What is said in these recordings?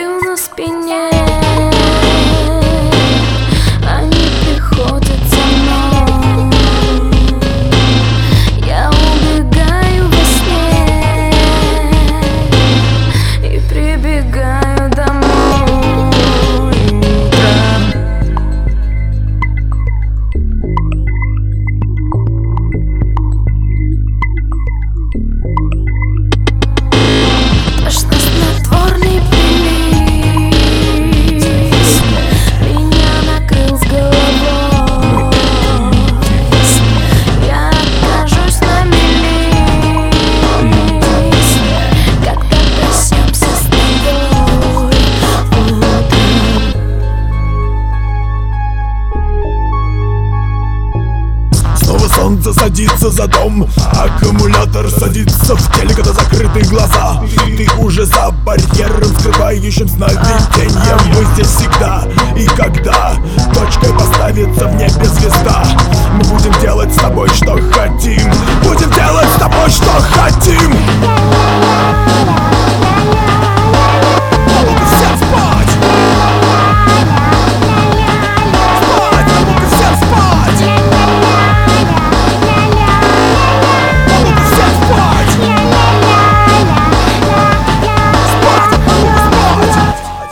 ангел на спине. Они приходят за мной, я убегаю во сне и прибегаю домой утром. Тошно-снотворный прилив меня накрыл с головой. Я окажусь на мели, когда проснемся с тобой утром. Снова солнце садится за дом, аккумулятор садится в теле, когда закрыты глаза. Ты уже за барьером, скрывающим сновидением. Мы здесь всегда и когда точкой поставится в небе звезда. Мы будем делать с тобой, что хотим. Будем делать с тобой, что хотим. Ну-ка всем спать! Спать! Ну-ка всем спать! Ну-ка всем спать! Спать! Ну-ка спать!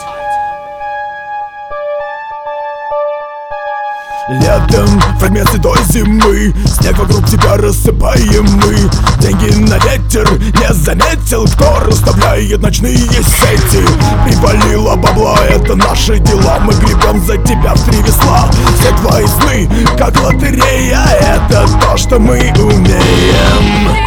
Летом фрагменты той зимы, снег вокруг тебя рассыпаем мы. Деньги на ветер, не заметил, кто расставляет ночные сети. Привалило бабла, это наши дела, мы гребем за тебя в 3 весла. Все твои сны, как лотерея, это то, что мы умеем.